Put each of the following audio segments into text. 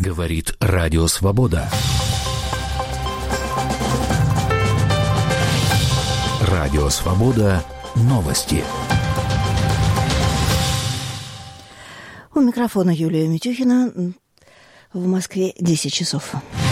Говорит Радио Свобода. Радио Свобода. Новости. У микрофона Юлия Митюхина. В Москве 10 часов.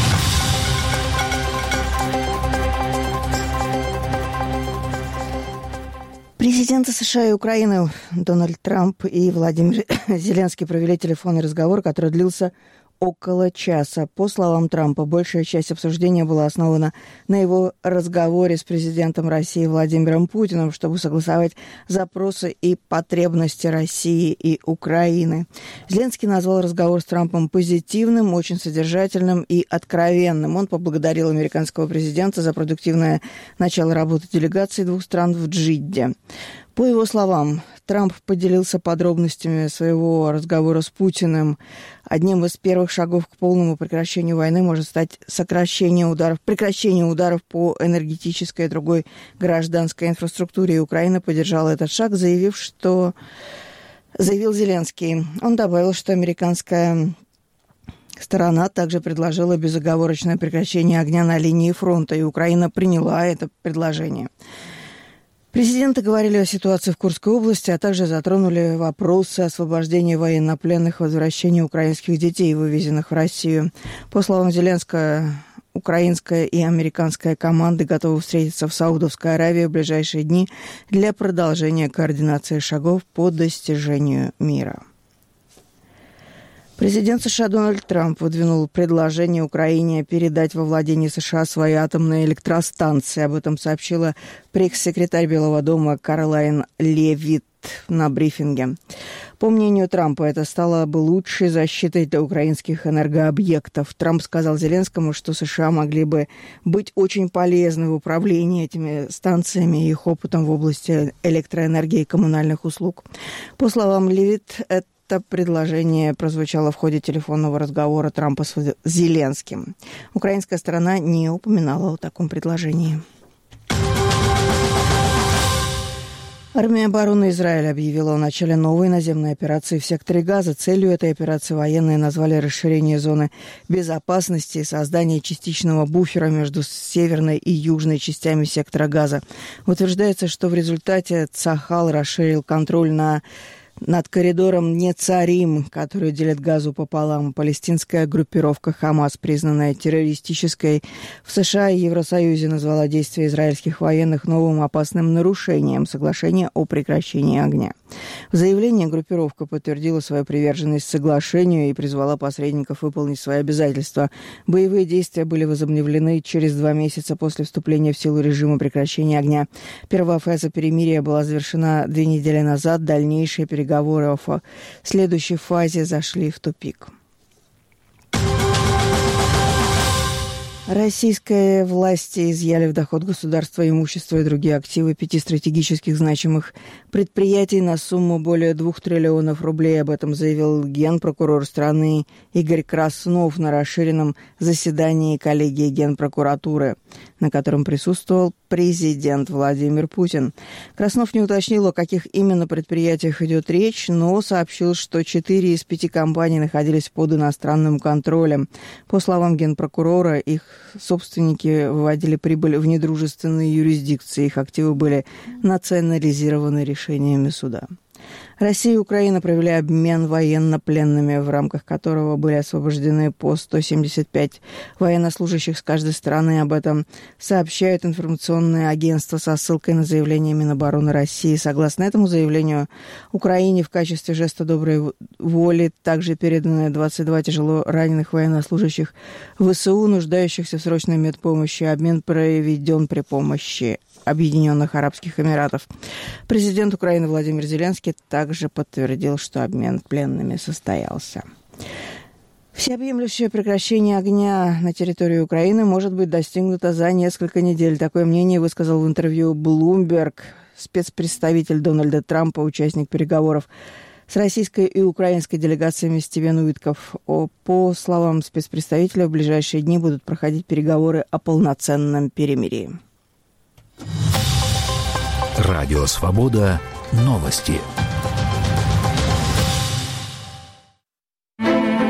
Президенты США и Украины Дональд Трамп и Владимир Зеленский провели телефонный разговор, который длился около часа. По словам Трампа, большая часть обсуждения была основана на его разговоре с президентом России Владимиром Путиным, чтобы согласовать запросы и потребности России и Украины. Зеленский назвал разговор с Трампом позитивным, очень содержательным и откровенным. Он поблагодарил американского президента за продуктивное начало работы делегации двух стран в Джидде. По его словам, Трамп поделился подробностями своего разговора с Путиным. Одним из первых шагов к полному прекращению войны может стать прекращение ударов по энергетической и другой гражданской инфраструктуре. И Украина поддержала этот шаг, заявил Зеленский. Он добавил, что американская сторона также предложила безоговорочное прекращение огня на линии фронта, и Украина приняла это предложение. Президенты говорили о ситуации в Курской области, а также затронули вопросы освобождения военнопленных и возвращения украинских детей, вывезенных в Россию. По словам Зеленского, украинская и американская команды готовы встретиться в Саудовской Аравии в ближайшие дни для продолжения координации шагов по достижению мира. Президент США Дональд Трамп выдвинул предложение Украине передать во владение США свои атомные электростанции. Об этом сообщила пресс-секретарь Белого дома Каролайн Левитт на брифинге. По мнению Трампа, это стало бы лучшей защитой для украинских энергообъектов. Трамп сказал Зеленскому, что США могли бы быть очень полезны в управлении этими станциями и их опытом в области электроэнергии и коммунальных услуг. По словам Левитт, это предложение прозвучало в ходе телефонного разговора Трампа с Зеленским. Украинская сторона не упоминала о таком предложении. Армия обороны Израиля объявила о начале новой наземной операции в секторе Газа. Целью этой операции военные назвали расширение зоны безопасности и создание частичного буфера между северной и южной частями сектора Газа. Утверждается, что в результате Цахал расширил контроль над коридором Нецарим, который делит Газу пополам. Палестинская группировка «Хамас», признанная террористической, в США и Евросоюзе назвала действия израильских военных новым опасным нарушением соглашения о прекращении огня. В заявлении группировка подтвердила свою приверженность соглашению и призвала посредников выполнить свои обязательства. Боевые действия были возобновлены через 2 месяца после вступления в силу режима прекращения огня. Первая фаза перемирия была завершена 2 недели назад. Дальнейшие переговоры в следующей фазе зашли в тупик. Российские власти изъяли в доход государства имущество и другие активы 5 стратегических значимых предприятий на сумму более 2 триллионов рублей. Об этом заявил генпрокурор страны Игорь Краснов на расширенном заседании коллегии Генпрокуратуры, на котором присутствовал президент Владимир Путин. Краснов не уточнил, о каких именно предприятиях идет речь, но сообщил, что 4 из 5 компаний находились под иностранным контролем. По словам генпрокурора, их собственники выводили прибыль в недружественные юрисдикции. Их активы были национализированы решениями суда. Россия и Украина провели обмен военнопленными, в рамках которого были освобождены по 175 военнослужащих с каждой стороны. Об этом сообщают информационные агентства со ссылкой на заявление Минобороны России. Согласно этому заявлению, Украине в качестве жеста доброй воли также переданы 22 тяжело раненых военнослужащих ВСУ, нуждающихся в срочной медпомощи. Обмен проведен при помощи Объединенных Арабских Эмиратов. Президент Украины Владимир Зеленский также подтвердил, что обмен пленными состоялся. Всеобъемлющее прекращение огня на территории Украины может быть достигнуто за несколько недель. Такое мнение высказал в интервью Bloomberg спецпредставитель Дональда Трампа, участник переговоров с российской и украинской делегациями Стивен Уитков. По словам спецпредставителя, в ближайшие дни будут проходить переговоры о полноценном перемирии. Радио Свобода. Новости.